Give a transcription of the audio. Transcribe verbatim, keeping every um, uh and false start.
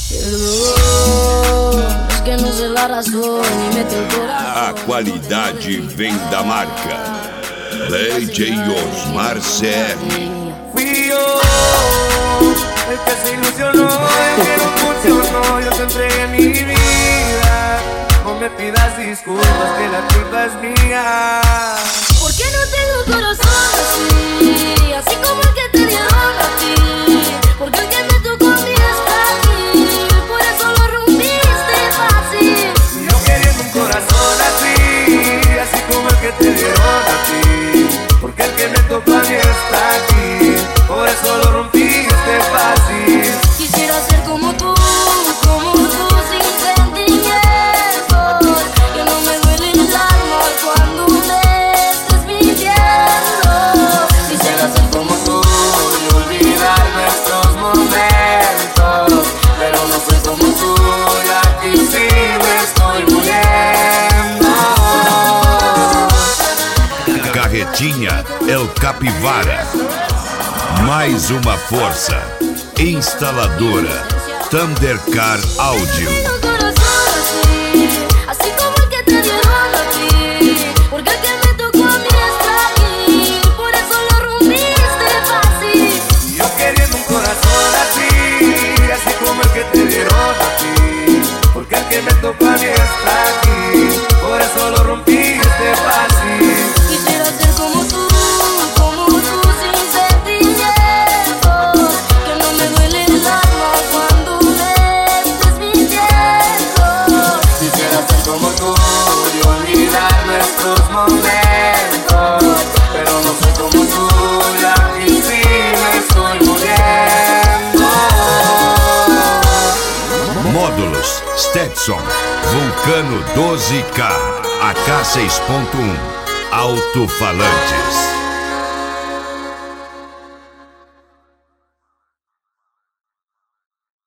Es que no sé la razón y mete el corazón. A qualidade vem da marca D J Osmar C R. Fui yo el que se ilusionó, el que no funcionó. Yo te entregué mi vida. No me pidas disculpas, que la culpa es mía. ¿Por qué no tengo corazón así? Así como el que te dieron a ti. Porque el que me tocó a mí está aquí. Por eso lo rompiste fácil. Yo queriendo un corazón así, así como el que te dieron a ti. Porque el que me tocó a mí está aquí. Por eso lo rompiste fácil. Quisiera ser como tú, como tú, sin sentimientos. Que no me duele el alma cuando me estés mintiendo. Quisiera ser como tú y olvidar nuestros momentos. Pero no soy como tú y aquí sí me estoy muriendo. Carretinha El Capivara. Mais uma força. Instaladora Thundercar Áudio. Un corazón así, así como el que te dieron a ti. Porque el que me tocó a mí está aquí. Por eso lo rompiste fácil. Yo queriendo un corazón así, así como el que te dieron a ti. Porque el que me tocó a mí está aquí. Por eso lo rompiste fácil. Quisiera ser como tú, como tú, sin sentimientos. Que no me duele el alma cuando me estés mintiendo. Quisiera ser como tú y olvidar nuestros momentos. Pero no soy como tú y aquí sí me estoy muriendo. Módulos Stetson Vulcano doze K A K seis ponto um. Alto-falantes